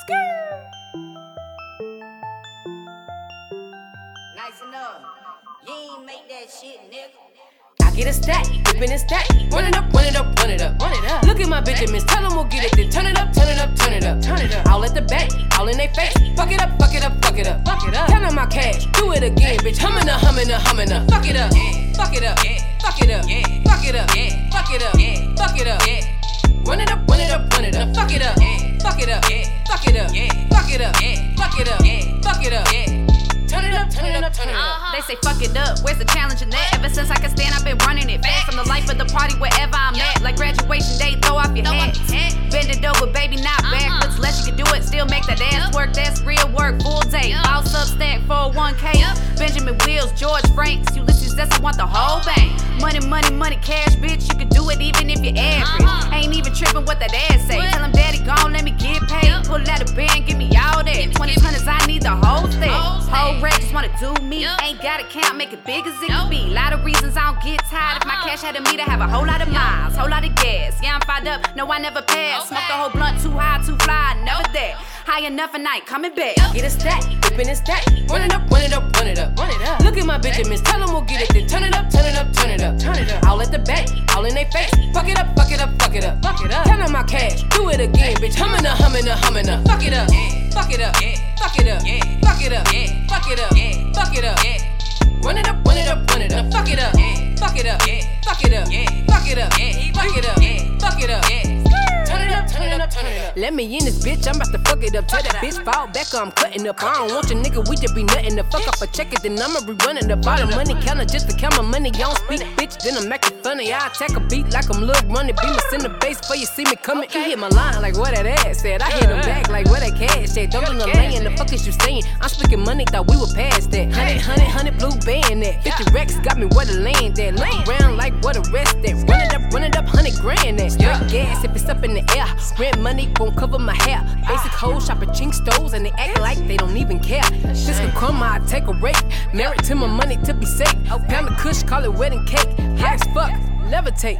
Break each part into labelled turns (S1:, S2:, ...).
S1: Nice enough. You ain't make that shit, nigga.
S2: I get a stack, whippin' a stack. Run it up, run it up, run it up, run it up. Look at my Benjamins, tell them we'll get it, then turn it up, turn it up, turn it up, turn it up. All at the back, all in they face. Fuck it up, fuck it up, fuck it up, fuck it up. Count on my cash, do it again, bitch. Hummin' up, hummin' up, hummin' up. Fuck it up, fuck it up, fuck it up, fuck it up, fuck it up, fuck it up. Run it up, run it up, run it up. Fuck it up, fuck it up, fuck it up, fuck it up, fuck it up, fuck it up. Turn it up, turn it up, turn it up.
S3: They say fuck it up, where's the challenge in that? Ever since I can stand, I've been running it fast. I'm the life of the party wherever I'm at. Like graduation day, throw off your hat. Bend it over, baby, not backwards. Less you can do it, still make that ass work. That's real work, full day. Boss up, stack 401k. Benjamin Wheels, George Franks, Ulysses, that's I want the whole bang. Money, money, money, cash, bitch. You can do it even if you're average. Ain't even tripping what that ass say. Tell him daddy gone, let me get paid. Pull out a band, give me all that. 20s, I need the whole thing. Whole rack just wanna do me. Ain't got a count, make it big as it can be. Lot of reasons I don't get tired. If my cash had a meter, have a whole lot of miles, whole lot of gas. Yeah, I'm fired up, no, I never pass. Smoke the whole blunt, too high, too fly, never that. High enough and I ain't coming back.
S2: Get a stack, whippin' a stack. Run it up, run it up, run it up, run it up. Look at my Benjamins, tell them we'll get it, then turn it up, turn it up, turn it up, turn it up. All at the back, all in they face. Fuck it up, fuck it up, fuck it up, fuck it up. Count on my cash, do it again, bitch. Hummin' up, hummin' up, hummin' up. Fuck it up, fuck it up, fuck it up, fuck it up, fuck it up, fuck it up. Run it up, run it up, run it up. Fuck it up, fuck it up, fuck it up, fuck it up, fuck it up, fuck it up. Turn it up, turn it up, turn it up. Let me in this bitch, I'm about to fuck it up. Tell that bitch fall back or I'm cutting up. I don't want your nigga, we just be nuttin' to fuck up a check it, then I'ma rerunning up. All the money counter just to count my money. I don't speak bitch, then I'm acting funny. I attack a beat like I'm Lil Running. Beat me in the bass before you see me coming. He hit my line like what that ass said. I hit him back like what that cash said. Don't do no laying, the fuck is you saying? I'm speaking money, thought we were past that. 100 blue band that. 50 racks got me where to land at. Look around like what the rest that. Run it up, 100 grand that. Straight gas if it's up in the air. Rent money won't cover my hair. Basic hoes shopping chink stoves and they act like they don't even care. This can come, I take a rake. Married to my money to be safe. Pound the kush, call it wedding cake. High as fuck, levitate.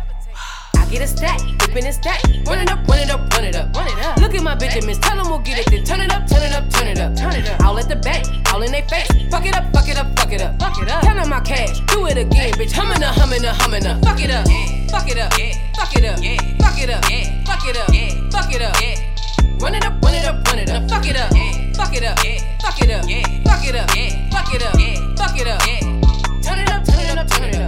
S2: I get a stack, whippin' a stack. Run it up, run it up, run it up, run it up. Look at my Benjamins, tell them we'll get it, then turn it up, turn it up, turn it up, turn it up. All at the back, all in they face. Fuck it up, fuck it up, fuck it up, fuck it up. Count on my cash, do it again, bitch. Hummin' up, hummin' up, hummin' up. Fuck it up, fuck it up, fuck it up, fuck it up, fuck it up, fuck it up. Run it up, run it up, run it up. Fuck it up, fuck it up, fuck it up, fuck it up, fuck it up, fuck it up. Turn it up, turn it up, turn it up.